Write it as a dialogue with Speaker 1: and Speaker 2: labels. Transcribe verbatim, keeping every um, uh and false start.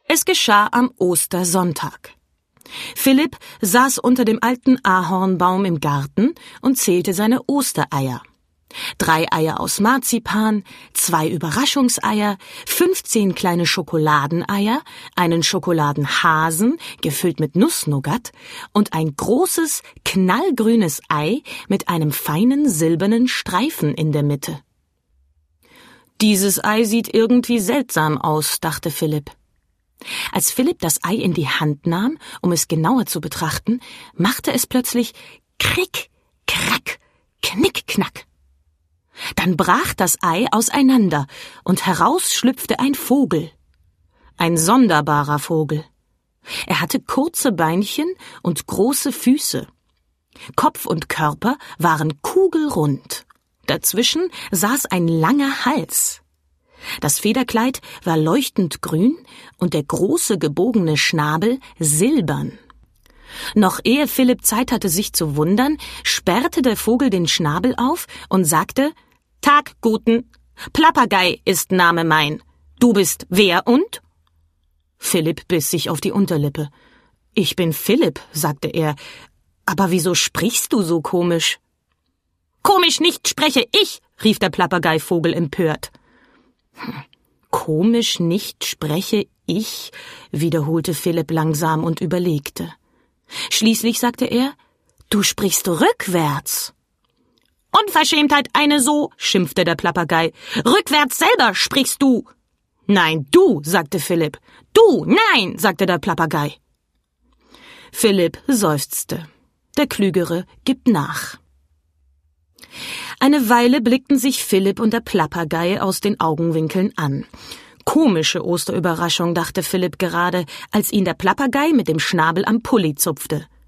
Speaker 1: Es geschah am Ostersonntag. Philipp saß unter dem alten Ahornbaum im Garten und zählte seine Ostereier. Drei Eier aus Marzipan, zwei Überraschungseier, fünfzehn kleine Schokoladeneier, einen Schokoladenhasen, gefüllt mit Nussnougat, und ein großes, knallgrünes Ei mit einem feinen silbernen Streifen in der Mitte. »Dieses Ei sieht irgendwie seltsam aus«, dachte Philipp. Als Philipp das Ei in die Hand nahm, um es genauer zu betrachten, machte es plötzlich Krick, Krack, Knick, Knack. Dann brach das Ei auseinander, und heraus schlüpfte ein Vogel. Ein sonderbarer Vogel. Er hatte kurze Beinchen und große Füße. Kopf und Körper waren kugelrund. Dazwischen saß ein langer Hals. Das Federkleid war leuchtend grün und der große gebogene Schnabel silbern. Noch ehe Philipp Zeit hatte, sich zu wundern, sperrte der Vogel den Schnabel auf und sagte: »Tag, Guten, Plappergei ist Name mein. Du bist wer und?« Philipp biss sich auf die Unterlippe. »Ich bin Philipp«, sagte er. »Aber wieso sprichst du so komisch?« »Komisch nicht spreche ich«, rief der Plappergeivogel empört. »Komisch nicht spreche ich«, wiederholte Philipp langsam und überlegte. Schließlich sagte er: »Du sprichst rückwärts.« »Unverschämtheit eine so«, schimpfte der Plappergei. »Rückwärts selber sprichst du.« »Nein, du«, sagte Philipp. »Du, nein«, sagte der Plappergei. Philipp seufzte. Der Klügere gibt nach. Eine Weile blickten sich Philipp und der Plappergei aus den Augenwinkeln an. Komische Osterüberraschung, dachte Philipp gerade, als ihn der Plappergei mit dem Schnabel am Pulli zupfte.